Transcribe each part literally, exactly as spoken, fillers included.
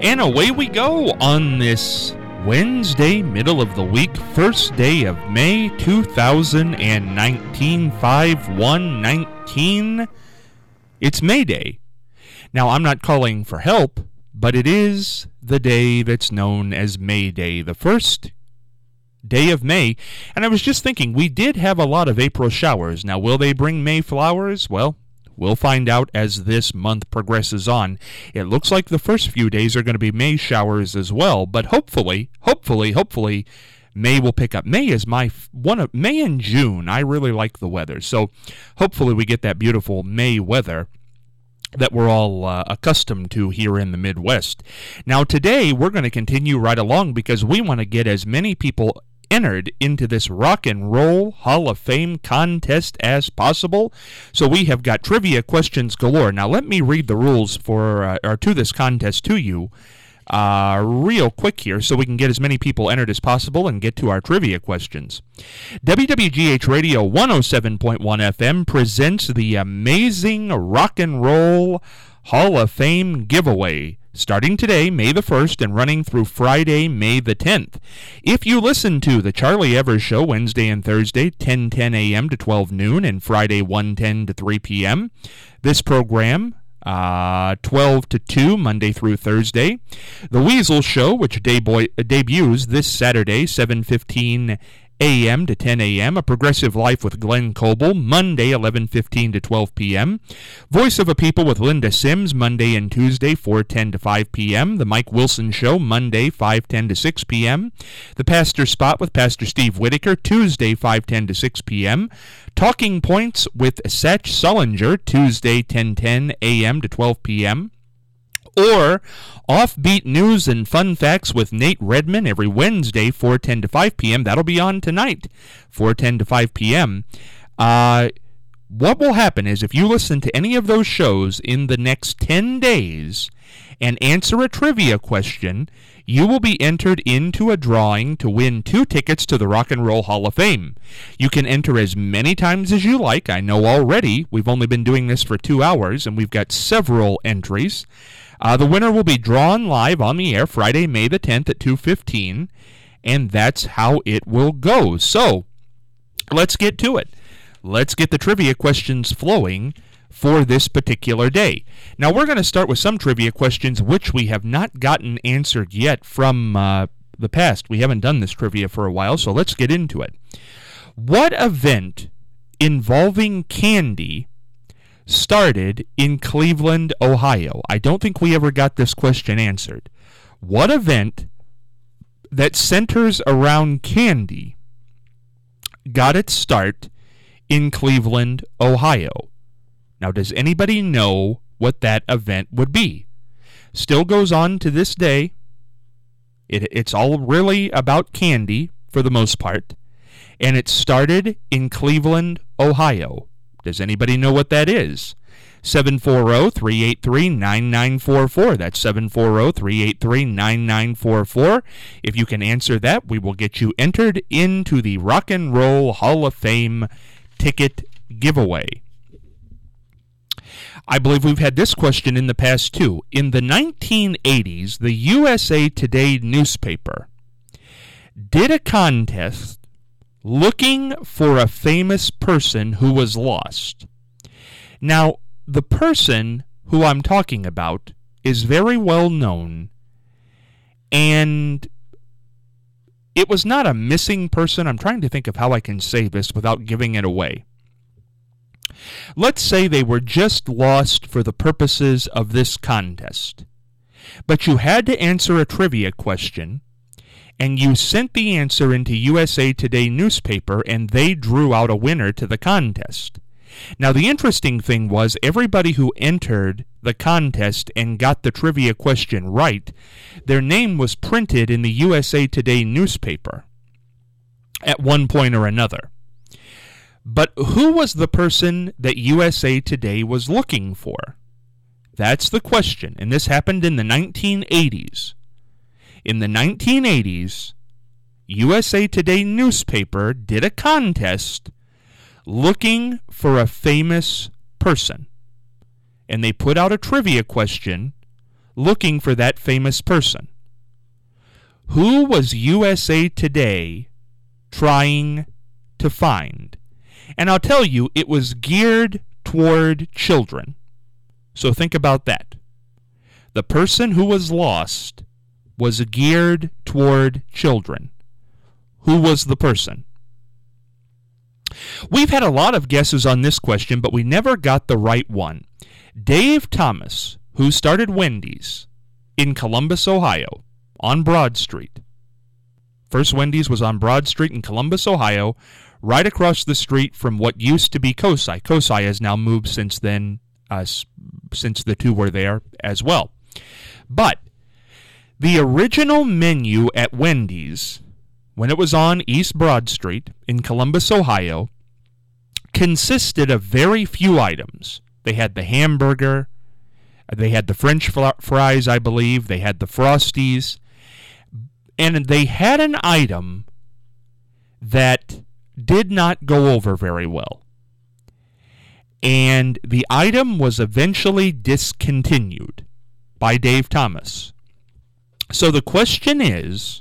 And away we go on this Wednesday, middle of the week, first day of May two thousand nineteen, five one nineteen. It's May Day. Now, I'm not calling for help, but it is the day that's known as May Day, the first day of May. And I was just thinking, we did have a lot of April showers. Now, will they bring May flowers? Well, we'll find out as this month progresses on. It looks like the first few days are going to be May showers as well, but hopefully, hopefully, hopefully, May will pick up. May is my one of May and June. I really like the weather, so hopefully we get that beautiful May weather that we're all uh, accustomed to here in the Midwest. Now today we're going to continue right along because we want to get as many people entered into this Rock and Roll Hall of Fame contest as possible. So we have got trivia questions galore. Now let me read the rules for uh, or to this contest to you uh, real quick here so we can get as many people entered as possible and get to our trivia questions. W W G H Radio one oh seven point one F M presents the amazing Rock and Roll Hall of Fame giveaway, starting today, May the first, and running through Friday, May the tenth. If you listen to The Charlie Evers Show Wednesday and Thursday, ten ten a.m. to twelve noon, and Friday, one ten to three p.m., this program, uh, twelve to two, Monday through Thursday. The Weasel Show, which deboy- debuts this Saturday, seven fifteen a m to ten a.m., A Progressive Life with Glenn Coble, Monday, eleven fifteen to twelve p.m. Voice of a People with Linda Sims, Monday and Tuesday, four ten to five p.m. The Mike Wilson Show, Monday, five ten to six p.m. The Pastor Spot with Pastor Steve Whitaker, Tuesday, five ten to six p.m. Talking Points with Satch Sullinger, Tuesday, ten ten a.m. to twelve p.m. Or Offbeat News and Fun Facts with Nate Redman every Wednesday, four ten to five p.m. That'll be on tonight, four ten to five p.m. Uh, what will happen is if you listen to any of those shows in the next ten days and answer a trivia question, you will be entered into a drawing to win two tickets to the Rock and Roll Hall of Fame. You can enter as many times as you like. I know already. We've only been doing this for two hours, and we've got several entries. Uh, the winner will be drawn live on the air Friday, May the tenth at two fifteen, and that's how it will go. So, let's get to it. Let's get the trivia questions flowing for this particular day. Now, we're going to start with some trivia questions which we have not gotten answered yet from uh, the past. We haven't done this trivia for a while, so let's get into it. What event involving candy started in Cleveland, Ohio? I don't think we ever got this question answered. What event that centers around candy got its start in Cleveland, Ohio? Now, does anybody know what that event would be? Still goes on to this day. It, it's all really about candy for the most part, and it started in Cleveland, Ohio. Does anybody know what that is? seven four zero, three eight three, nine nine four four. That's seven four zero, three eight three, nine nine four four. If you can answer that, we will get you entered into the Rock and Roll Hall of Fame ticket giveaway. I believe we've had this question in the past, too. In the nineteen eighties, the U S A Today newspaper did a contest looking for a famous person who was lost. Now, the person who I'm talking about is very well known, and it was not a missing person. I'm trying to think of how I can say this without giving it away. Let's say they were just lost for the purposes of this contest, but you had to answer a trivia question, and you sent the answer into U S A Today newspaper, and they drew out a winner to the contest. Now, the interesting thing was everybody who entered the contest and got the trivia question right, their name was printed in the U S A Today newspaper at one point or another. But who was the person that U S A Today was looking for? That's the question, and this happened in the nineteen eighties. In the nineteen eighties, U S A Today newspaper did a contest looking for a famous person. And they put out a trivia question looking for that famous person. Who was U S A Today trying to find? And I'll tell you, it was geared toward children. So think about that. The person who was lost was geared toward children. Who was the person? We've had a lot of guesses on this question, but we never got the right one. Dave Thomas, who started Wendy's in Columbus, Ohio, on Broad Street. First Wendy's was on Broad Street in Columbus, Ohio, right across the street from what used to be Kosai. Kosai has now moved since then, uh, since the two were there as well. But the original menu at Wendy's, when it was on East Broad Street in Columbus, Ohio, consisted of very few items. They had the hamburger, they had the French fries, I believe, they had the Frosties, and they had an item that did not go over very well. And the item was eventually discontinued by Dave Thomas. So the question is,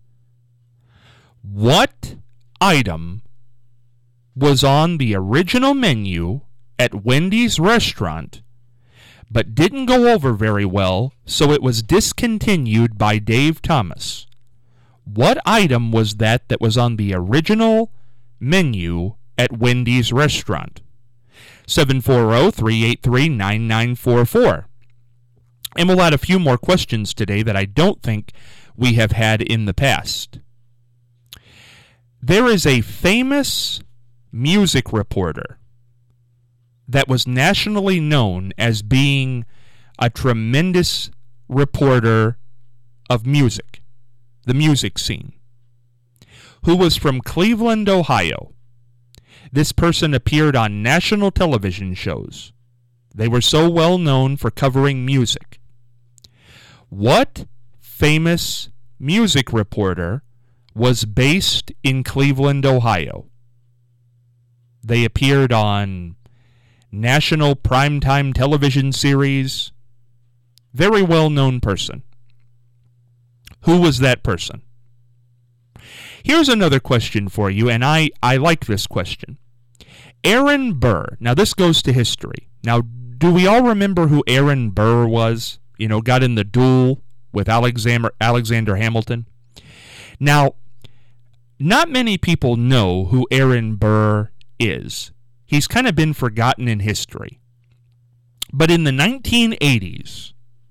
what item was on the original menu at Wendy's restaurant but didn't go over very well, so it was discontinued by Dave Thomas? What item was that that was on the original menu at Wendy's restaurant? seven four zero, three eight three, nine nine four four. And we'll add a few more questions today that I don't think we have had in the past. There is a famous music reporter that was nationally known as being a tremendous reporter of music, the music scene, who was from Cleveland, Ohio. This person appeared on national television shows. They were so well known for covering music. What famous music reporter was based in Cleveland, Ohio? They appeared on national primetime television series. Very well-known person. Who was that person? Here's another question for you, and I, I like this question. Aaron Burr. Now, this goes to history. Now, do we all remember who Aaron Burr was? You know, got in the duel with Alexander, Alexander Hamilton. Now, not many people know who Aaron Burr is. He's kind of been forgotten in history. But in the nineteen eighties,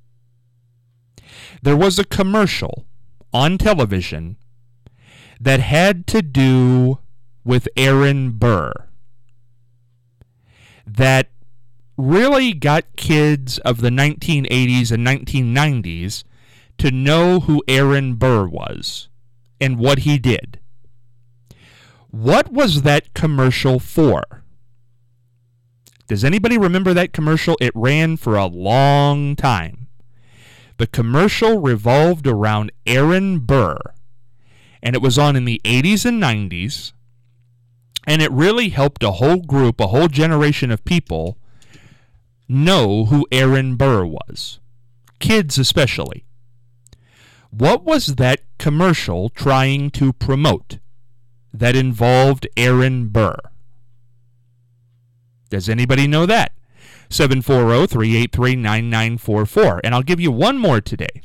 there was a commercial on television that had to do with Aaron Burr that really got kids of the nineteen eighties and nineteen nineties to know who Aaron Burr was and what he did. What was that commercial for? Does anybody remember that commercial? It ran for a long time. The commercial revolved around Aaron Burr, and it was on in the eighties and nineties, and it really helped a whole group, a whole generation of people know who Aaron Burr was. Kids especially. What was that commercial trying to promote that involved Aaron Burr? Does anybody know that? seven four zero, three eight three, nine nine four four. And I'll give you one more today.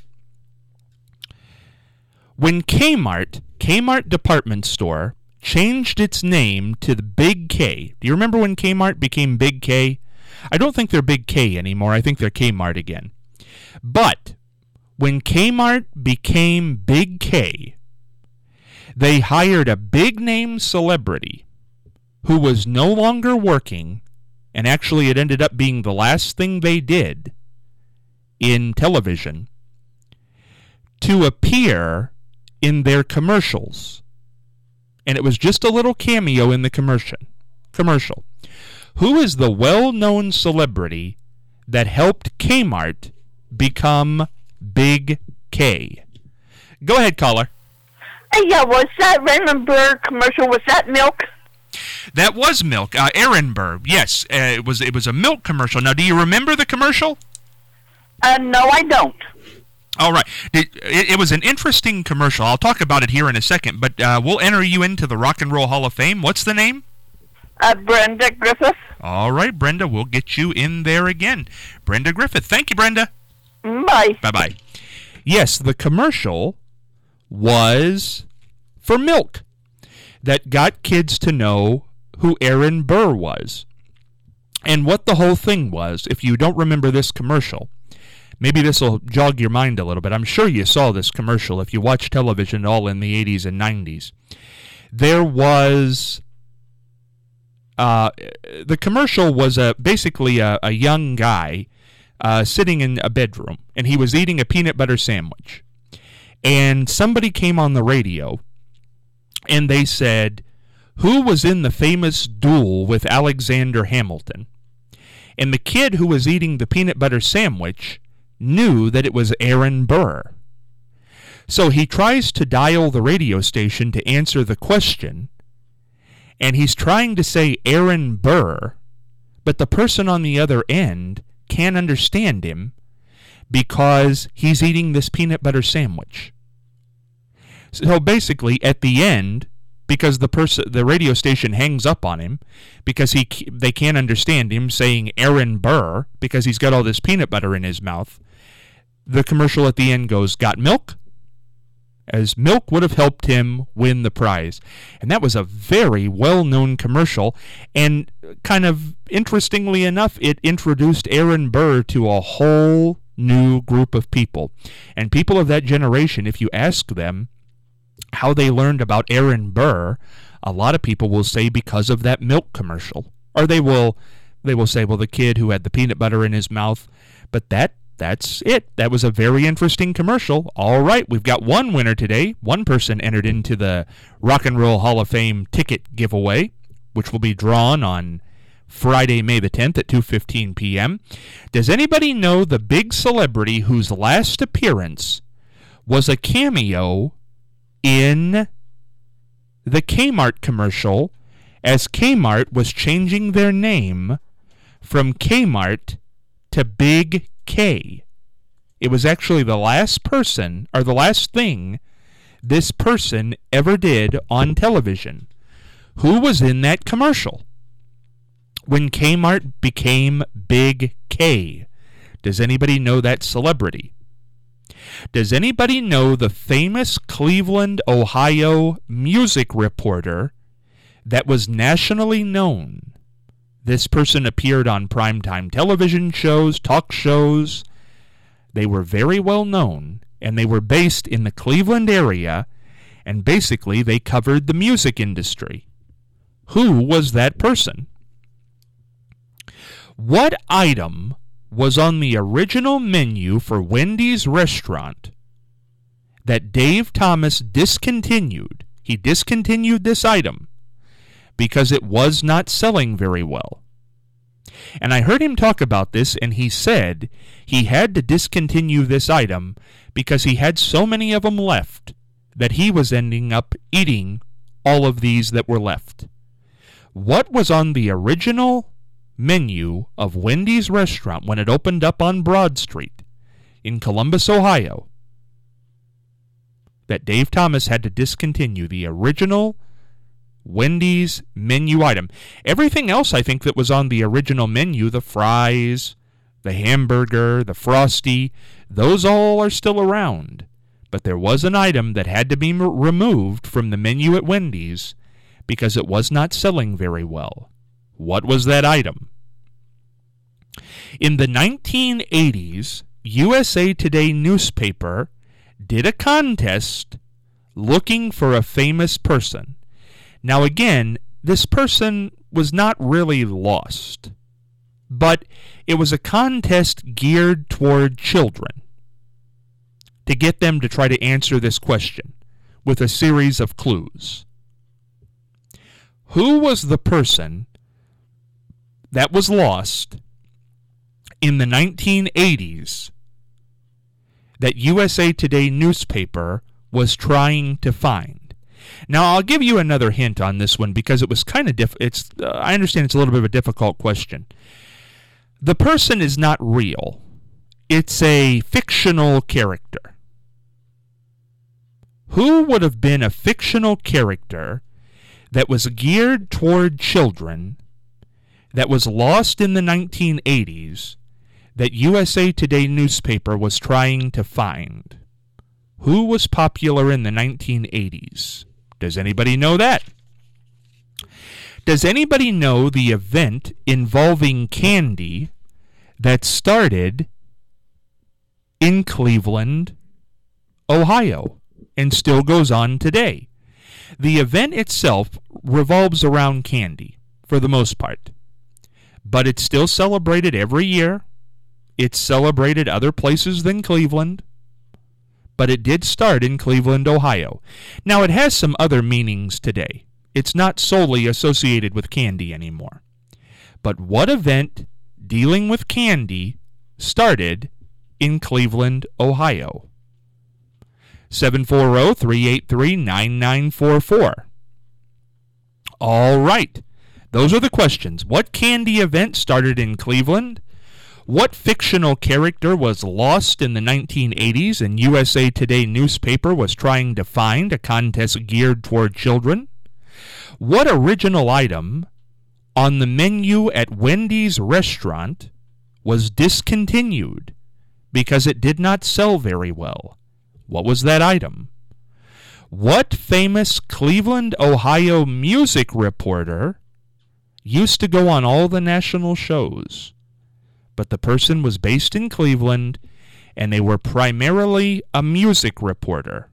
When Kmart, Kmart Department Store, changed its name to the Big K. Do you remember when Kmart became Big K? I don't think they're Big K anymore. I think they're Kmart again. But when Kmart became Big K, they hired a big-name celebrity who was no longer working, and actually it ended up being the last thing they did in television, to appear in their commercials. And it was just a little cameo in the commercial. Commercial. Who is the well-known celebrity that helped Kmart become Big K? Go ahead, caller. Hey, yeah, was that Raymond Burr commercial? Was that milk? That was milk. Uh, Aaron Burr, yes. Uh, it was it was a milk commercial. Now, do you remember the commercial? Uh, no, I don't. All right. It, it, it was an interesting commercial. I'll talk about it here in a second, but uh, we'll enter you into the Rock and Roll Hall of Fame. What's the name? Uh, Brenda Griffith. All right, Brenda, we'll get you in there again. Brenda Griffith. Thank you, Brenda. Bye. Bye-bye. Yes, the commercial was for milk that got kids to know who Aaron Burr was. And what the whole thing was, if you don't remember this commercial, maybe this will jog your mind a little bit. I'm sure you saw this commercial if you watched television all in the eighties and nineties. There was... Uh, the commercial was a, basically a, a young guy uh, sitting in a bedroom, and he was eating a peanut butter sandwich. And somebody came on the radio, and they said, who was in the famous duel with Alexander Hamilton? And the kid who was eating the peanut butter sandwich knew that it was Aaron Burr. So he tries to dial the radio station to answer the question, and he's trying to say Aaron Burr, but the person on the other end can't understand him because he's eating this peanut butter sandwich. So basically, at the end, because the person, the radio station hangs up on him because he they can't understand him saying Aaron Burr because he's got all this peanut butter in his mouth, the commercial at the end goes, "Got milk?" As milk would have helped him win the prize. And that was a very well-known commercial, and kind of interestingly enough, it introduced Aaron Burr to a whole new group of people. And people of that generation, if you ask them how they learned about Aaron Burr, a lot of people will say because of that milk commercial. Or they will they will say, well, the kid who had the peanut butter in his mouth. But that That's it. That was a very interesting commercial. All right, we've got one winner today. One person entered into the Rock and Roll Hall of Fame ticket giveaway, which will be drawn on Friday, May the tenth at two fifteen p.m. Does anybody know the big celebrity whose last appearance was a cameo in the Kmart commercial as Kmart was changing their name from Kmart to Big K? It was actually the last person, or the last thing, this person ever did on television. Who was in that commercial when Kmart became Big K? Does anybody know that celebrity? Does anybody know the famous Cleveland, Ohio music reporter that was nationally known? This person appeared on primetime television shows, talk shows. They were very well known, and they were based in the Cleveland area, and basically they covered the music industry. Who was that person? What item was on the original menu for Wendy's restaurant that Dave Thomas discontinued? He discontinued this item because it was not selling very well. And I heard him talk about this, and he said he had to discontinue this item because he had so many of them left that he was ending up eating all of these that were left. What was on the original menu of Wendy's restaurant when it opened up on Broad Street in Columbus, Ohio, that Dave Thomas had to discontinue the original Wendy's menu item? Everything else, I think, that was on the original menu, the fries, the hamburger, the Frosty, those all are still around. But there was an item that had to be m- removed from the menu at Wendy's because it was not selling very well. What was that item? In the nineteen eighties, U S A Today newspaper did a contest looking for a famous person. Now again, this person was not really lost, but it was a contest geared toward children to get them to try to answer this question with a series of clues. Who was the person that was lost in the nineteen eighties that U S A Today newspaper was trying to find? Now, I'll give you another hint on this one because it was kind of diff- it's uh, I understand it's a little bit of a difficult question. The person is not real, It's a fictional character. Who would have been a fictional character that was geared toward children, that was lost in the nineteen eighties, that U S A Today newspaper was trying to find? Who was popular in the nineteen eighties? Does anybody know that? Does anybody know the event involving candy that started in Cleveland, Ohio, and still goes on today? The event itself revolves around candy, for the most part. But it's still celebrated every year. It's celebrated other places than Cleveland. But it did start in Cleveland, Ohio. Now, it has some other meanings today. It's not solely associated with candy anymore. But what event dealing with candy started in Cleveland, Ohio? seven four zero, three eight three, nine nine four four. All right. Those are the questions. What candy event started in Cleveland? What fictional character was lost in the nineteen eighties and U S A Today newspaper was trying to find, a contest geared toward children? What original item on the menu at Wendy's restaurant was discontinued because it did not sell very well? What was that item? What famous Cleveland, Ohio music reporter used to go on all the national shows, but the person was based in Cleveland and they were primarily a music reporter?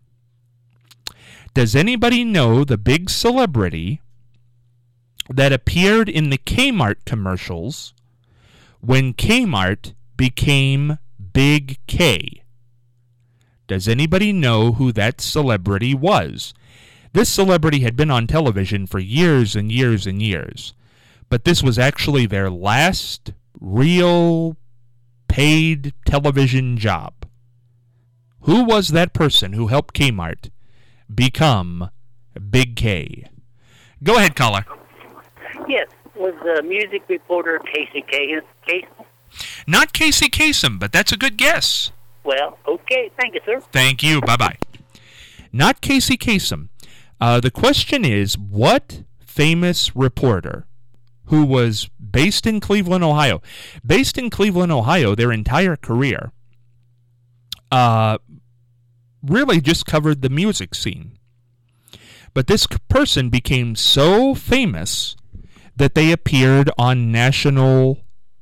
Does anybody know the big celebrity that appeared in the Kmart commercials when Kmart became Big K? Does anybody know who that celebrity was? This celebrity had been on television for years and years and years, but this was actually their last real paid television job. Who was that person who helped Kmart become Big K? Go ahead, caller. Yes, was the music reporter Casey Kasem? Not Casey Kasem, but that's a good guess. Well, okay. Thank you, sir. Thank you. Bye-bye. Not Casey Kasem. Uh, the question is, what famous reporter who was based in Cleveland, Ohio, based in Cleveland, Ohio their entire career, uh, really just covered the music scene? But this person became so famous that they appeared on national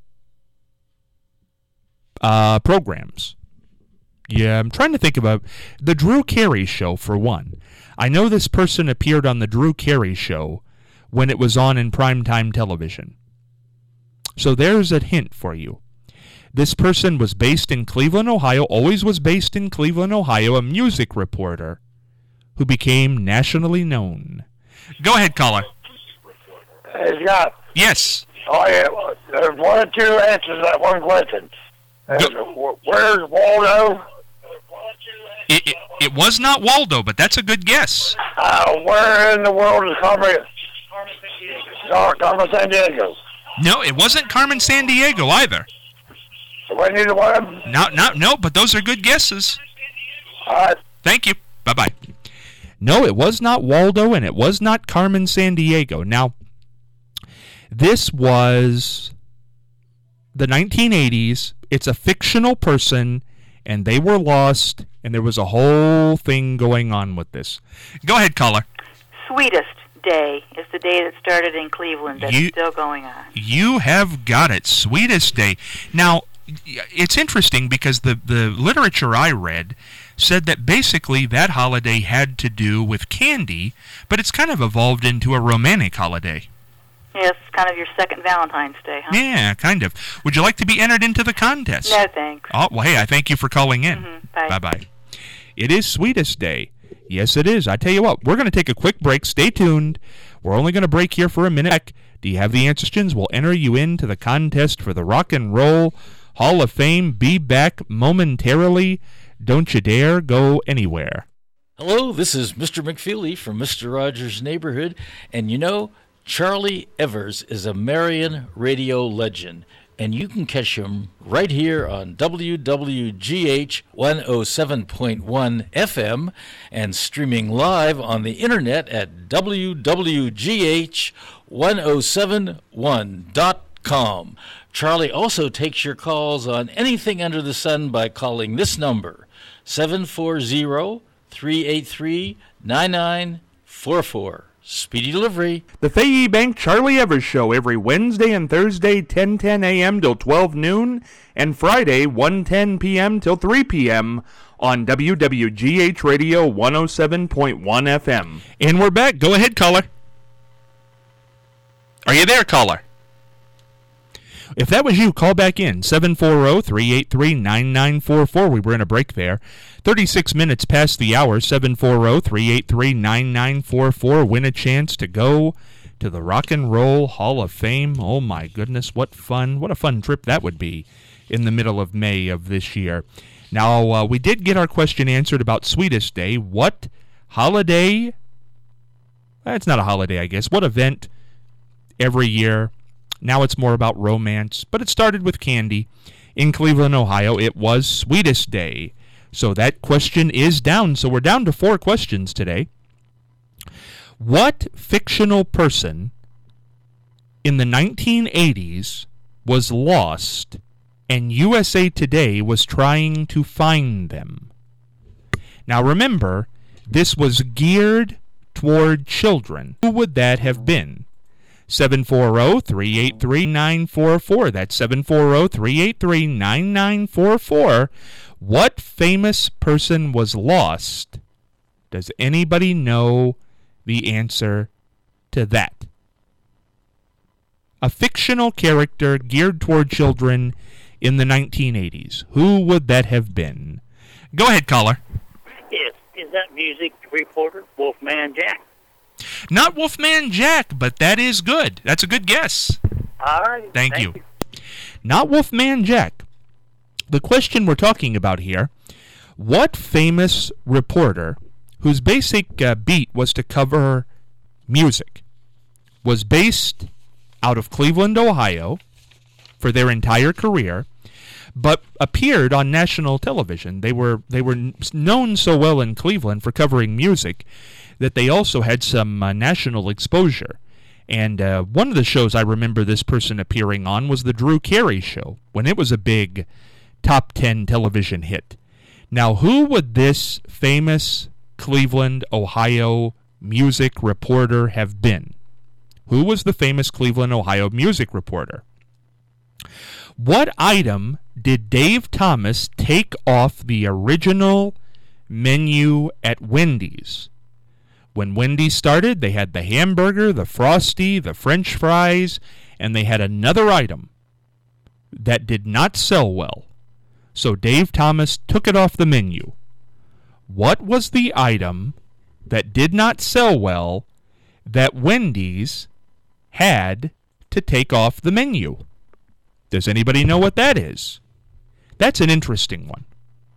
uh, programs. Yeah, I'm trying to think about the Drew Carey Show, for one. I know this person appeared on the Drew Carey Show when it was on in primetime television. So there's a hint for you. This person was based in Cleveland, Ohio, always was based in Cleveland, Ohio, a music reporter who became nationally known. Go ahead, caller. Hey, Scott. Yes. Oh, yeah. There's one or two answers to that one question. Go. Where's Waldo? It, it, it was not Waldo, but that's a good guess. Uh, where in the world is Carmen, Carmen Sandiego? No, it wasn't Carmen Sandiego either. It wasn't either one of them? No, no, no, but those are good guesses. All right. Thank you. Bye-bye. No, it was not Waldo, and it was not Carmen Sandiego. Now, this was the nineteen eighties. It's a fictional person, and they were lost, and there was a whole thing going on with this. Go ahead, caller. Sweetest Day is the day that started in Cleveland. That's you, still going on. You have got it. Sweetest Day. Now, it's interesting because the, the literature I read said that basically that holiday had to do with candy, but it's kind of evolved into a romantic holiday. Yes, kind of your second Valentine's Day, huh? Yeah, kind of. Would you like to be entered into the contest? No, thanks. Oh, well, hey, I thank you for calling in. Mm-hmm. Bye. Bye-bye. It is Sweetest Day. Yes, it is. I tell you what, we're going to take a quick break. Stay tuned. We're only going to break here for a minute. Do you have the answers? We'll enter you into the contest for the Rock and Roll Hall of Fame. Be back momentarily. Don't you dare go anywhere. Hello, this is Mister McFeely from Mister Rogers' Neighborhood, and you know, Charlie Evers is a Marion radio legend. And you can catch him right here on W W G H one oh seven point one F M and streaming live on the internet at W W G H one oh seven one dot com. Charlie also takes your calls on anything under the sun by calling this number, seven four zero, three eight three, nine nine four four. Speedy delivery. The Fayette Bank Charlie Evers Show every Wednesday and Thursday, ten ten a.m. till twelve noon, and Friday, one ten p.m. till three p.m. on W W G H Radio one oh seven point one F M. And we're back. Go ahead, caller. Are you there, caller? If that was you, call back in, seven four zero, three eight three, nine nine four four. We were in a break there. thirty-six minutes past the hour, seven four zero, three eight three, nine nine four four. Win a chance to go to the Rock and Roll Hall of Fame. Oh, my goodness, what fun. What a fun trip that would be in the middle of May of this year. Now, uh, we did get our question answered about Sweetest Day. What holiday? It's not a holiday, I guess. What event every year? Now it's more about romance, but it started with candy. In Cleveland, Ohio, it was Sweetest Day. So that question is down. So we're down to four questions today. What fictional person in the nineteen eighties was lost and U S A Today was trying to find them? Now remember, this was geared toward children. Who would that have been? seven four zero, three eight three, nine four four. That's seven four zero, three eight three, nine nine four four. What famous person was lost? Does anybody know the answer to that? A fictional character geared toward children in the nineteen eighties. Who would that have been? Go ahead, caller. Yes, is that music reporter Wolfman Jack? Not Wolfman Jack, but that is good. That's a good guess. All right. Thank, Thank you. you. Not Wolfman Jack. The question we're talking about here, what famous reporter whose basic uh, beat was to cover music was based out of Cleveland, Ohio for their entire career, but appeared on national television? They were they were known so well in Cleveland for covering music that they also had some uh, national exposure. And uh, one of the shows I remember this person appearing on was the Drew Carey Show, when it was a big top ten television hit. Now, who would this famous Cleveland, Ohio music reporter have been? Who was the famous Cleveland, Ohio music reporter? What item did Dave Thomas take off the original menu at Wendy's? When Wendy's started, they had the hamburger, the Frosty, the French fries, and they had another item that did not sell well. So Dave Thomas took it off the menu. What was the item that did not sell well that Wendy's had to take off the menu? Does anybody know what that is? That's an interesting one.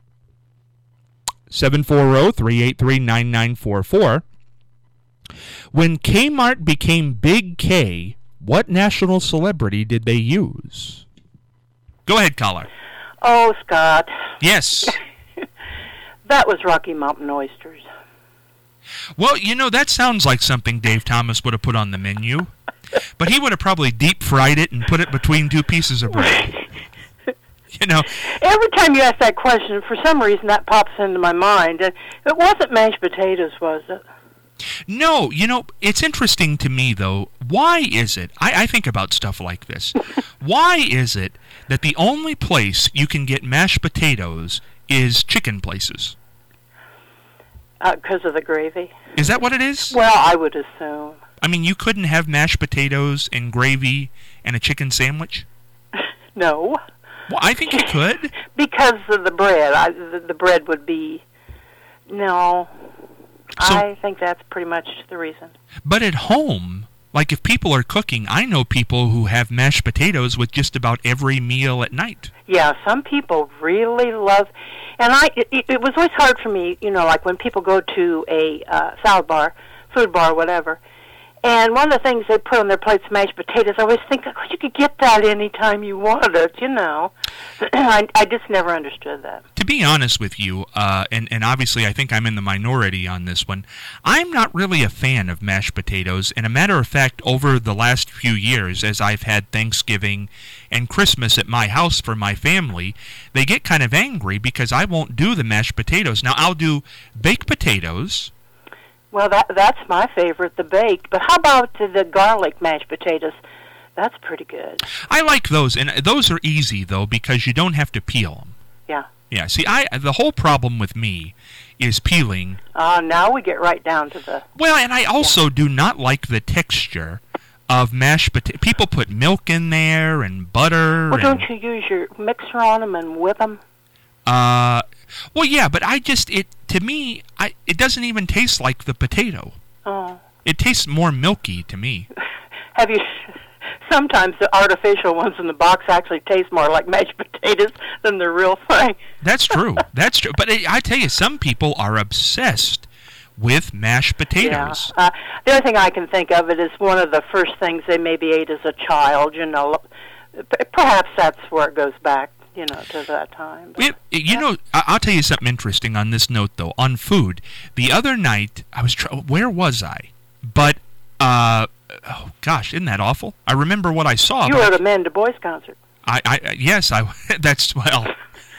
seven four zero, three eight three, nine nine four four. When Kmart became Big K, what national celebrity did they use? Go ahead, caller. Oh, Scott. Yes. That was Rocky Mountain Oysters. Well, you know, that sounds like something Dave Thomas would have put on the menu. But he would have probably deep-fried it and put it between two pieces of bread. You know. Every time you ask that question, for some reason that pops into my mind. It wasn't mashed potatoes, was it? No, you know, it's interesting to me, though. Why is it, I, I think about stuff like this, why is it that the only place you can get mashed potatoes is chicken places? Because uh, of the gravy. Is that what it is? Well, I would assume. I mean, you couldn't have mashed potatoes and gravy and a chicken sandwich? No. Well, I think you could. Because of the bread. I, the, the bread would be... No. So, I think that's pretty much the reason. But at home, like if people are cooking, I know people who have mashed potatoes with just about every meal at night. Yeah, some people really love... And I, it, it was always hard for me, you know, like when people go to a uh, salad bar, food bar, whatever, And one of the things they put on their plates, mashed potatoes, I always think, oh, you could get that anytime you want it, you know. I, I just never understood that. To be honest with you, uh, and, and obviously I think I'm in the minority on this one, I'm not really a fan of mashed potatoes. And a matter of fact, over the last few years, as I've had Thanksgiving and Christmas at my house for my family, they get kind of angry because I won't do the mashed potatoes. Now, I'll do baked potatoes. Well, that that's my favorite, the baked. But how about the, the garlic mashed potatoes? That's pretty good. I like those, and those are easy, though, because you don't have to peel them. Yeah. Yeah, see, I the whole problem with me is peeling. Uh, now we get right down to the... Well, and I also yeah. do not like the texture of mashed potatoes. People put milk in there and butter. Well, and, don't you use your mixer on them and whip them? Uh, well, yeah, but I just, it to me, I it doesn't even taste like the potato. Oh. It tastes more milky to me. Have you... Sometimes the artificial ones in the box actually taste more like mashed potatoes than the real thing. That's true. That's true. But I tell you, some people are obsessed with mashed potatoes. Yeah. Uh, the other thing I can think of it is one of the first things they maybe ate as a child. You know, perhaps that's where it goes back. You know, to that time. But, it, you yeah. know, I'll tell you something interesting on this note, though. On food, the other night I was try- where was I? But uh, oh gosh, isn't that awful? I remember what I saw. You were at a Men to Boys concert. I, I yes, I. That's well.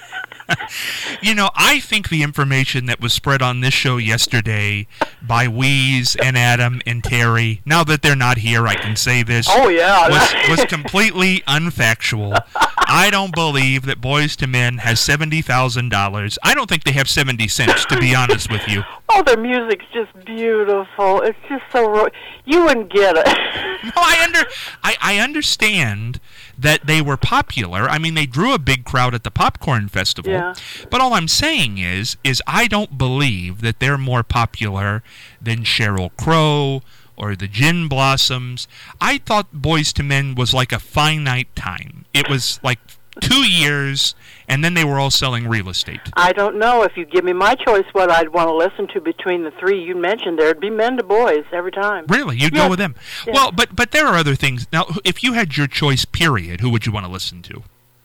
You know, I think the information that was spread on this show yesterday by Wheeze and Adam and Terry, now that they're not here, I can say this. Oh, yeah. Was, was completely unfactual. I don't believe that Boys to Men has seventy thousand dollars. I don't think they have seventy cents, to be honest with you. Oh, their music's just beautiful. It's just so... Ro- you wouldn't get it. No, I, under, I, I understand that they were popular. I mean, they drew a big crowd at the Popcorn Festival. Yeah. But all I'm saying is, is I don't believe that they're more popular than Sheryl Crow or the Gin Blossoms. I thought Boys to Men was like a finite time. It was like two years, and then they were all selling real estate. I don't know. If you give me my choice, what I'd want to listen to between the three you mentioned, there'd be Men to Boys every time. Really? You'd yes. go with them? Yes. Well, but but there are other things. Now, if you had your choice, period, who would you want to listen to?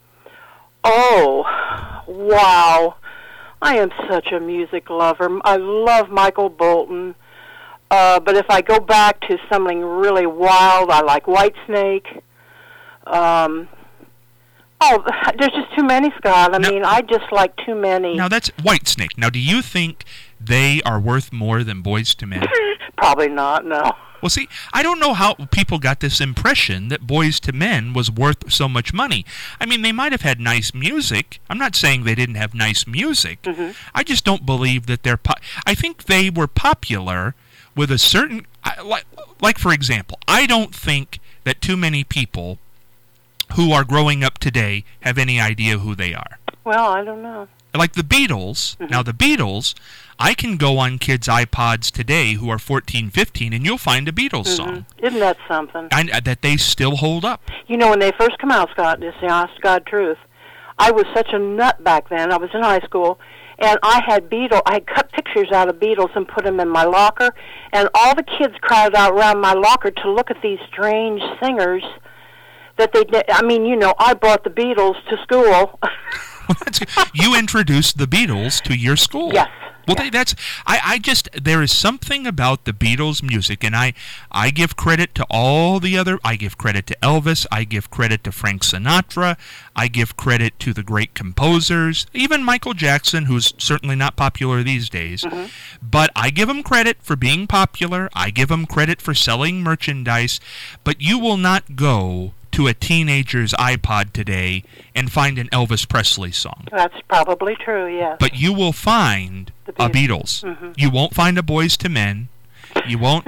Oh, wow. I am such a music lover. I love Michael Bolton. Uh, but if I go back to something really wild, I like Whitesnake. Um... Oh, there's just too many, Scott. I now, mean, I just like too many. Now, that's Whitesnake. Now, do you think they are worth more than Boys to Men? Probably not, no. Well, see, I don't know how people got this impression that Boys to Men was worth so much money. I mean, they might have had nice music. I'm not saying they didn't have nice music. Mm-hmm. I just don't believe that they're... Po- I think they were popular with a certain... Like, like, for example, I don't think that too many people who are growing up today have any idea who they are. Well, I don't know. Like the Beatles. Mm-hmm. Now, the Beatles, I can go on kids' iPods today who are fourteen, fifteen, and you'll find a Beatles Mm-hmm. song. Isn't that something? I, that they still hold up. You know, when they first come out, Scott, this is the honest to God truth, I was such a nut back then. I was in high school, and I had Beatles. I had cut pictures out of Beatles and put them in my locker, and all the kids crowded out around my locker to look at these strange singers that they did. I mean, you know, I brought the Beatles to school. Well, that's good. You introduced the Beatles to your school. Yes. Well, yes. They, that's I, I just there is something about the Beatles music, and I I give credit to all the other. I give credit to Elvis. I give credit to Frank Sinatra. I give credit to the great composers, even Michael Jackson, who's certainly not popular these days. Mm-hmm. But I give him credit for being popular. I give him credit for selling merchandise. But you will not go to a teenager's iPod today and find an Elvis Presley song. That's probably true, yes. But you will find The a Beatles. Beatles. Mm-hmm. You won't find a Boys to Men. You won't...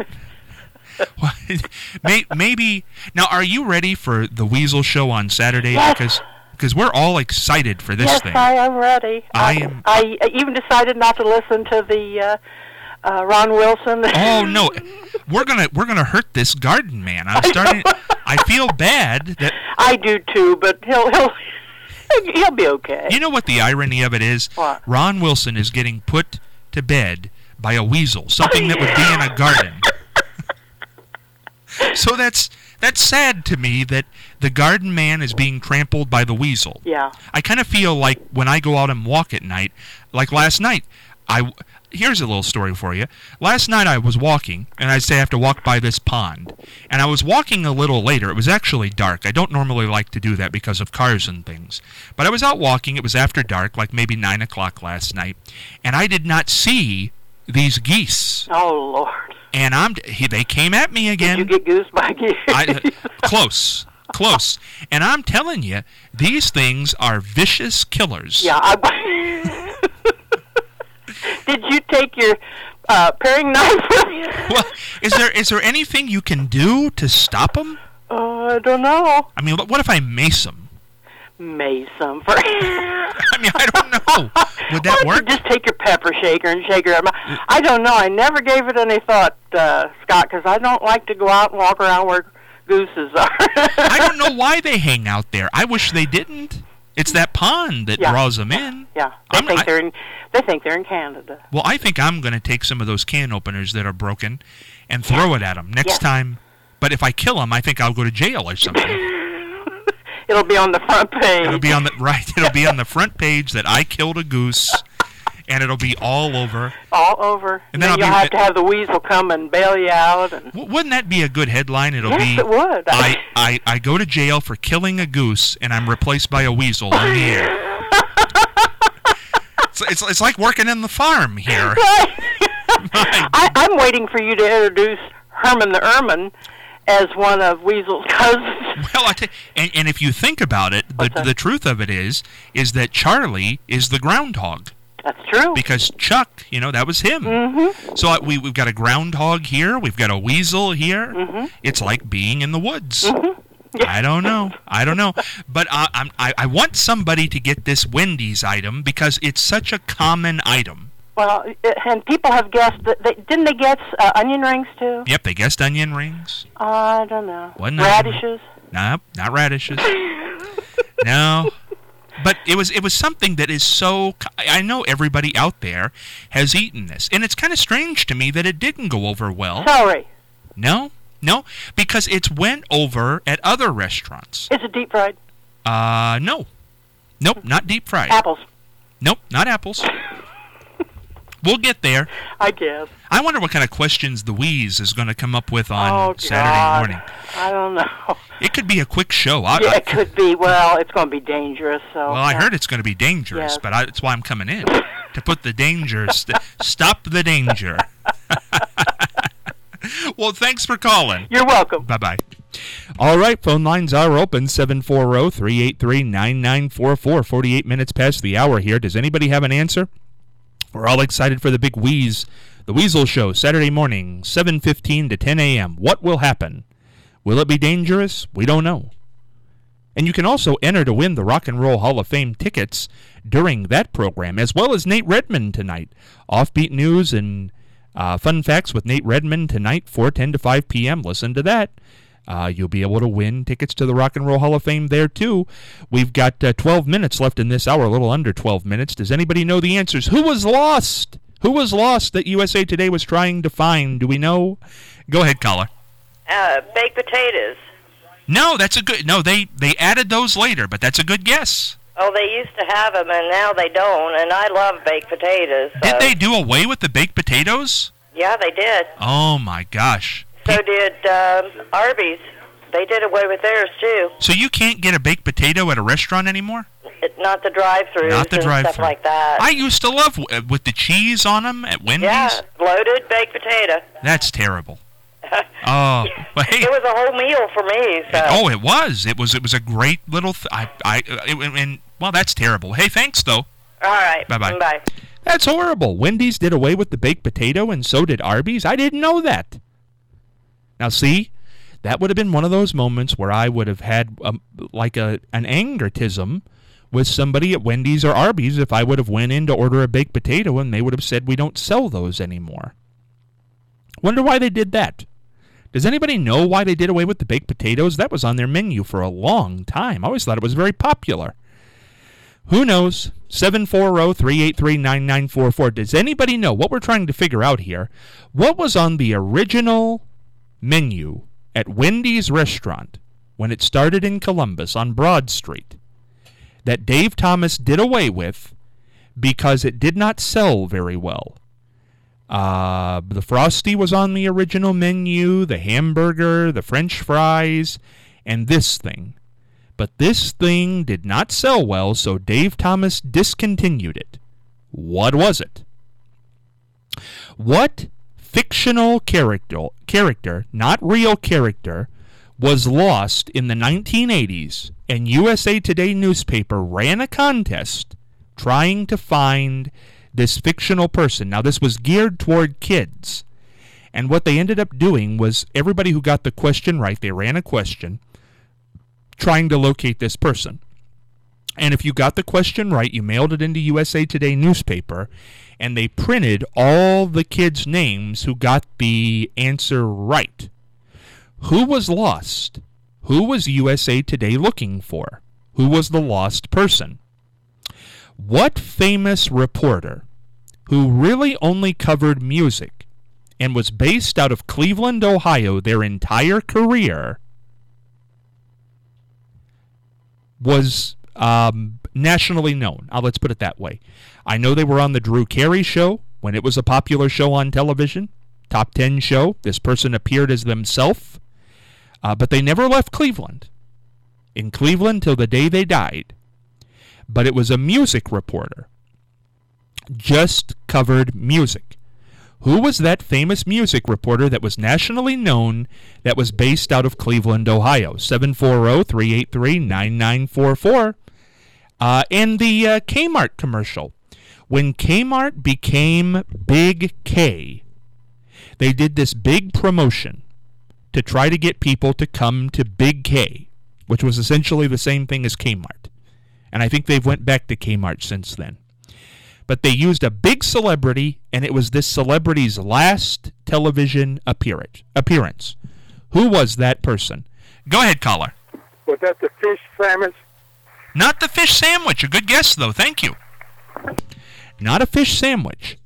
Maybe... Now, are you ready for the Weasel Show on Saturday? Yes. Because because we're all excited for this yes, thing. I am ready. I I, am- I even decided not to listen to the uh, uh, Ron Wilson. Oh, no. We're gonna we're gonna hurt this garden man. I'm starting... I feel bad that... I do too, but he'll he'll he'll be okay. You know what the irony of it is? What? Ron Wilson is getting put to bed by a weasel, something that would be in a garden. So that's that's sad to me that the garden man is being trampled by the weasel. Yeah. I kind of feel like when I go out and walk at night, like last night, I here's a little story for you. Last night I was walking, and I say I have to walk by this pond, and I was walking a little later. It was actually dark. I don't normally like to do that because of cars and things, but I was out walking. It was after dark, like maybe nine o'clock last night, and I did not see these geese. Oh, Lord. And I'm he, they came at me again. Did you get goose by geese? I, close, close. And I'm telling you, these things are vicious killers. Yeah. I, did you take your uh, paring knife with you? Well, is there is there anything you can do to stop them? Uh, I don't know. I mean, what if I mace them? Mace them for. I mean, I don't know. Would that Why work? don't you just take your pepper shaker and shake your. I don't know. I never gave it any thought, uh, Scott, because I don't like to go out and walk around where gooses are. I don't know why they hang out there. I wish they didn't. It's that pond that Yeah. draws them in. Yeah, they I'm- think I- they're in. They think they're in Canada. Well, I think I'm going to take some of those can openers that are broken and throw it at them next Yeah. time. But if I kill them, I think I'll go to jail or something. It'll be on the front page. It'll be on the right. It'll be on the front page that I killed a goose, and it'll be all over. all over. And And then then I'll you'll be- have to have the weasel come and bail you out. And W- wouldn't that be a good headline? It'll yes, be it would. I, I I go to jail for killing a goose, and I'm replaced by a weasel on the air. It's, it's, it's like working in the farm here. My- I, I'm waiting for you to introduce Herman the Ermine as one of Weasel's cousins. Well, I tell and, and if you think about it, the, What's that? the truth of it is, is that Charlie is the groundhog. That's true. Because Chuck, you know, that was him. Mm-hmm. So uh, we, we've got a groundhog here. We've got a weasel here. Mm-hmm. It's like being in the woods. Mm-hmm. Yeah. I don't know. I don't know. But uh, I'm, I, I want somebody to get this Wendy's item because it's such a common item. Well, uh, and people have guessed that they, didn't they guess uh, onion rings too? Yep, they guessed onion rings. I don't know. Wasn't onion- Radishes. Nope, not radishes. No. But it was it was something that is so... I know everybody out there has eaten this. And it's kind of strange to me that it didn't go over well. Celery. No, no, because it's went over at other restaurants. Is it deep fried? Uh, no. Nope, not deep fried. Apples. Nope, not apples. We'll get there. I guess. I wonder what kind of questions the Wheeze is going to come up with on oh, Saturday God. morning. I don't know. It could be a quick show. I, Yeah, I- it could be. Well, it's going to be dangerous. So. well, I heard it's going to be dangerous, Yes. but I, that's why I'm coming in to put the danger. St- stop the danger. Well, thanks for calling. You're welcome. Bye-bye. All right, phone lines are open, seven four zero, three eight three, nine nine four four, forty-eight minutes past the hour here. Does anybody have an answer? We're all excited for the big Wheeze, the Weasel Show, Saturday morning, seven fifteen to ten a.m. What will happen? Will it be dangerous? We don't know. And you can also enter to win the Rock and Roll Hall of Fame tickets during that program, as well as Nate Redmond tonight. Offbeat news and uh, fun facts with Nate Redmond tonight, four ten to five p.m. Listen to that. Uh, you'll be able to win tickets to the Rock and Roll Hall of Fame there, too. We've got uh, twelve minutes left in this hour, a little under twelve minutes. Does anybody know the answers? Who was lost? Who was lost that U S A Today was trying to find? Do we know? Go ahead, caller. Uh, baked potatoes. No, that's a good... No, they, they added those later, but that's a good guess. Oh, they used to have them, and now they don't, and I love baked potatoes. So. Did they do away with the baked potatoes? Yeah, they did. Oh, my gosh. So did um, Arby's. They did away with theirs, too. So you can't get a baked potato at a restaurant anymore? It, not the drive-throughs Not the and drive-thru. stuff like that. I used to love uh, with the cheese on them at Wendy's. Yeah, loaded baked potato. That's terrible. Oh, well, hey. It was a whole meal for me. So. Oh, it was. It was. It was a great little. Th- I. I. It, and well, that's terrible. Hey, thanks though. All right. Bye-bye. Bye. That's horrible. Wendy's did away with the baked potato, and so did Arby's. I didn't know that. Now, see, that would have been one of those moments where I would have had um, like a an angertism with somebody at Wendy's or Arby's if I would have went in to order a baked potato and they would have said we don't sell those anymore. Wonder why they did that. Does anybody know why they did away with the baked potatoes? That was on their menu for a long time. I always thought it was very popular. Who knows? seven four zero, three eight three, nine nine four four. Does anybody know what we're trying to figure out here? What was on the original menu at Wendy's restaurant when it started in Columbus on Broad Street that Dave Thomas did away with because it did not sell very well. Uh, the Frosty was on the original menu, the hamburger, the French fries, and this thing. But this thing did not sell well, so Dave Thomas discontinued it. What was it? What fictional character, character, not real character, was lost in the nineteen eighties, and U S A Today newspaper ran a contest trying to find this fictional person? Now, this was geared toward kids, and what they ended up doing was everybody who got the question right, they ran a question trying to locate this person. And if you got the question right, you mailed it into U S A Today newspaper, and they printed all the kids' names who got the answer right. Who was lost? Who was U S A Today looking for? Who was the lost person? What famous reporter who really only covered music and was based out of Cleveland, Ohio their entire career was um, nationally known? Uh, let's put it that way. I know they were on the Drew Carey Show when it was a popular show on television, Top ten show. This person appeared as themselves, uh, but they never left Cleveland. In Cleveland till the day they died. But it was a music reporter. Just covered music. Who was that famous music reporter that was nationally known that was based out of Cleveland, Ohio? seven four zero, three eight three, nine nine four four. Uh, and the uh, Kmart commercial. When Kmart became Big K, they did this big promotion to try to get people to come to Big K, which was essentially the same thing as Kmart. And I think they've went back to Kmart since then. But they used a big celebrity, and it was this celebrity's last television appearance. appearance. Who was that person? Go ahead, caller. Was that the fish sandwich? Not the fish sandwich. A good guess, though. Thank you. Not a fish sandwich.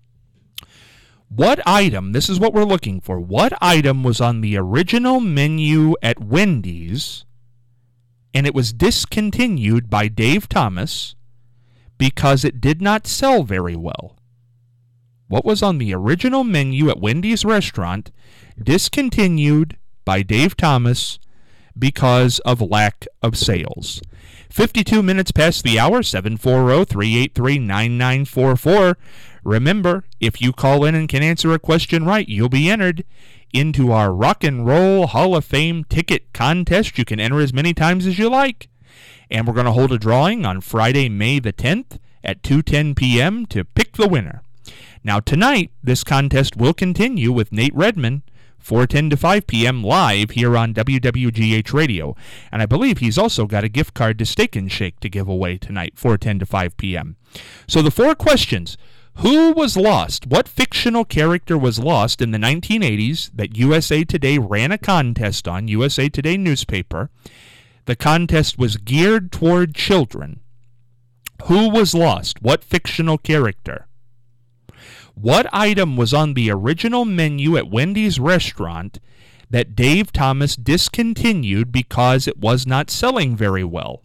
What item, this is what we're looking for, what item was on the original menu at Wendy's, and it was discontinued by Dave Thomas because it did not sell very well? What was on the original menu at Wendy's restaurant, discontinued by Dave Thomas because of lack of sales? fifty-two minutes past the hour, seven four zero, three eight three, nine nine four four. Remember, if you call in and can answer a question right, you'll be entered into our Rock and Roll Hall of Fame ticket contest. You can enter as many times as you like. And we're going to hold a drawing on Friday, May the tenth at two ten p.m. to pick the winner. Now, tonight, this contest will continue with Nate Redman, four ten to five p.m. live here on W W G H Radio. And I believe he's also got a gift card to Steak and Shake to give away tonight, four ten to five p.m. So the four questions. Who was lost? What fictional character was lost in the nineteen eighties that U S A Today ran a contest on, U S A Today newspaper? The contest was geared toward children. Who was lost? What fictional character? What item was on the original menu at Wendy's restaurant that Dave Thomas discontinued because it was not selling very well?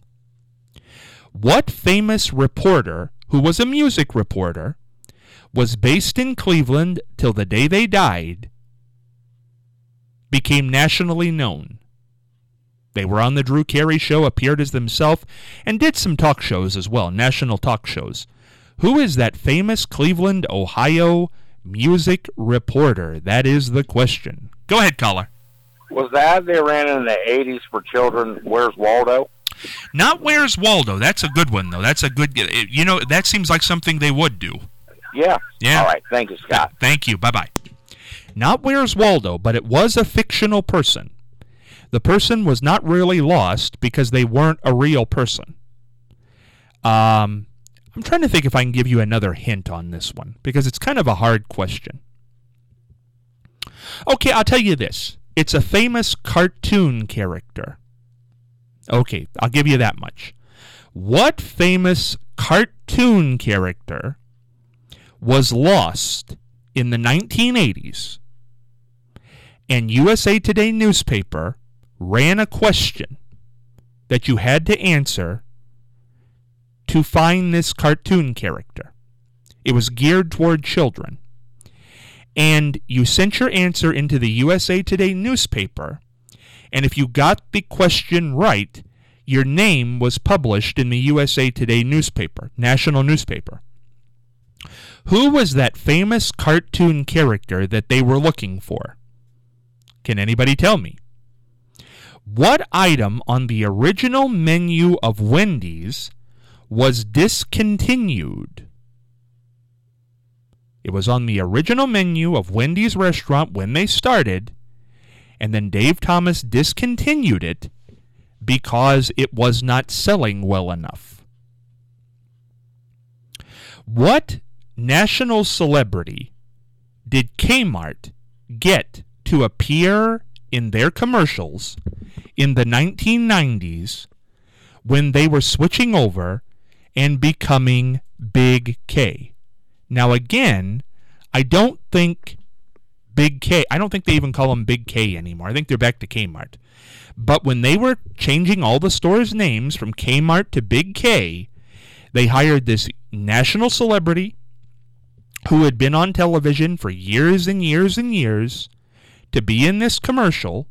What famous reporter, who was a music reporter, was based in Cleveland till the day they died, became nationally known? They were on the Drew Carey Show, appeared as themselves, and did some talk shows as well, national talk shows. Who is that famous Cleveland, Ohio music reporter? That is the question. Go ahead, caller. Was the ad they ran in the eighties for children, Where's Waldo? Not Where's Waldo. That's a good one, though. That's a good, you know, that seems like something they would do. Yeah. Yeah. All right. Thank you, Scott. Thank you. Bye-bye. Not Where's Waldo, but it was a fictional person. The person was not really lost because they weren't a real person. Um, I'm trying to think if I can give you another hint on this one, because it's kind of a hard question. Okay, I'll tell you this. It's a famous cartoon character. Okay, I'll give you that much. What famous cartoon character was lost in the nineteen eighties And U S A Today newspaper ran a question that you had to answer to find this cartoon character. It was geared toward children. And you sent your answer into the U S A Today newspaper, and if you got the question right, your name was published in the U S A Today newspaper, national newspaper. Who was that famous cartoon character that they were looking for? Can anybody tell me? What item on the original menu of Wendy's was discontinued? It was on the original menu of Wendy's restaurant when they started, and then Dave Thomas discontinued it because it was not selling well enough. What national celebrity did Kmart get to appear in their commercials in the nineteen nineties when they were switching over and becoming Big K? Now, again, I don't think Big K, I don't think they even call them Big K anymore. I think they're back to Kmart. But when they were changing all the stores' names from Kmart to Big K, they hired this national celebrity who had been on television for years and years and years to be in this commercial.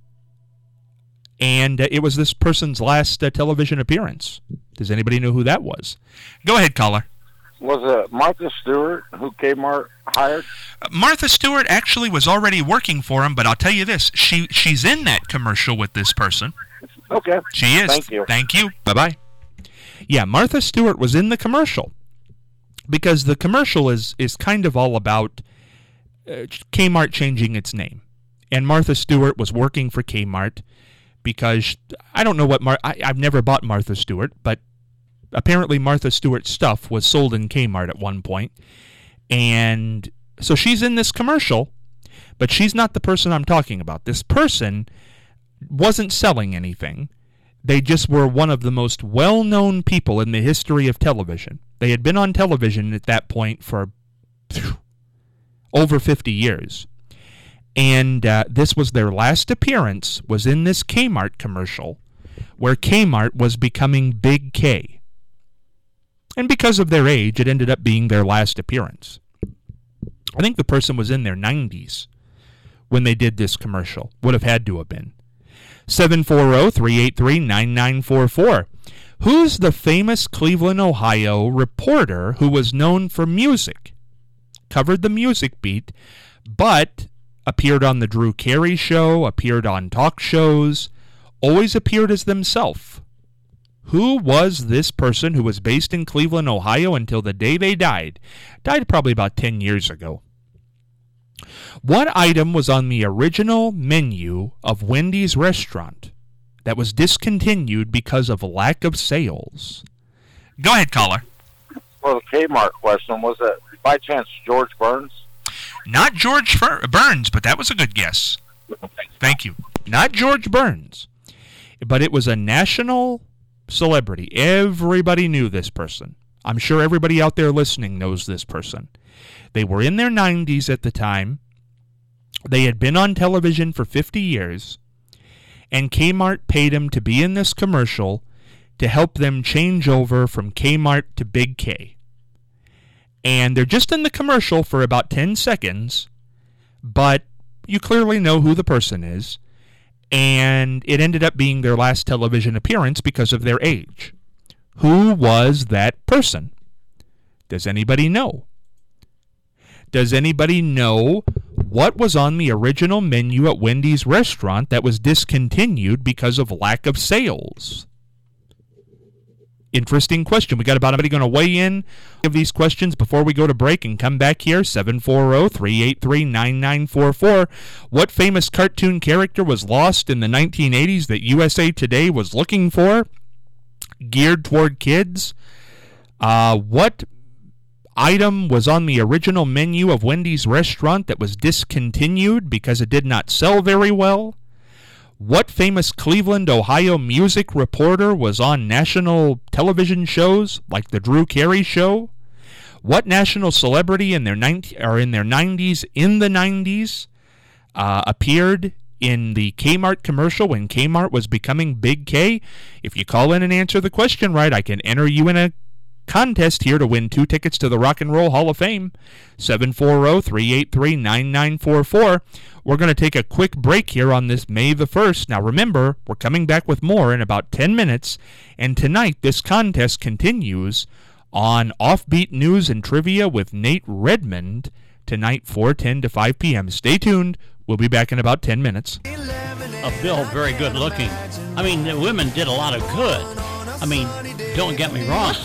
And uh, it was this person's last uh, television appearance. Does anybody know who that was? Go ahead, caller. Was it Martha Stewart who Kmart hired? Uh, Martha Stewart actually was already working for him, but I'll tell you this. She She's in that commercial with this person. Okay. She is. Thank you. Thank you. Bye-bye. Yeah, Martha Stewart was in the commercial because the commercial is, is kind of all about uh, Kmart changing its name. And Martha Stewart was working for Kmart because I don't know what Mar- I, I've never bought Martha Stewart, but apparently Martha Stewart's stuff was sold in Kmart at one point. And so she's in this commercial, but she's not the person I'm talking about. This person wasn't selling anything. They just were one of the most well-known people in the history of television. They had been on television at that point for phew, over fifty years. And uh, this was their last appearance, was in this Kmart commercial, where Kmart was becoming Big K. And because of their age, it ended up being their last appearance. I think the person was in their nineties when they did this commercial. Would have had to have been. seven four zero, three eight three, nine nine four four. Who's the famous Cleveland, Ohio reporter who was known for music? Covered the music beat, but appeared on the Drew Carey Show, appeared on talk shows, always appeared as themselves. Who was this person who was based in Cleveland, Ohio until the day they died? Died probably about ten years ago. What item was on the original menu of Wendy's restaurant that was discontinued because of lack of sales? Go ahead, caller. Well, the Kmart question, was it by chance George Burns? Not George Fur- Burns, but that was a good guess. Thank you. Not George Burns, but it was a national celebrity. Everybody knew this person. I'm sure everybody out there listening knows this person. They were in their nineties at the time. They had been on television for fifty years, and Kmart paid him to be in this commercial to help them change over from Kmart to Big K. And they're just in the commercial for about ten seconds, but you clearly know who the person is, and it ended up being their last television appearance because of their age. Who was that person? Does anybody know? Does anybody know what was on the original menu at Wendy's restaurant that was discontinued because of lack of sales? Interesting question. We got about anybody going to weigh in of these questions before we go to break and come back here? seven four zero, three eight three, nine nine four four. What famous cartoon character was lost in the nineteen eighties that U S A Today was looking for? Geared toward kids? Uh, what item was on the original menu of Wendy's restaurant that was discontinued because it did not sell very well? What famous Cleveland, Ohio music reporter was on national television shows like the Drew Carey Show? What national celebrity in their ninety or in their nineties in the nineties uh, appeared in the Kmart commercial when Kmart was becoming Big K. If you call in and answer the question right, I can enter you in a contest here to win two tickets to the Rock and Roll Hall of Fame. seven four zero, three eight three, nine nine four four. We're going to take a quick break here on this May the first. Now remember, we're coming back with more in about ten minutes, and tonight this contest continues on Offbeat News and Trivia with Nate Redmond tonight, four ten to five p.m. Stay tuned. We'll be back in about ten minutes. A Bill, very good looking. I mean, the women did a lot of good. I mean, don't get me wrong.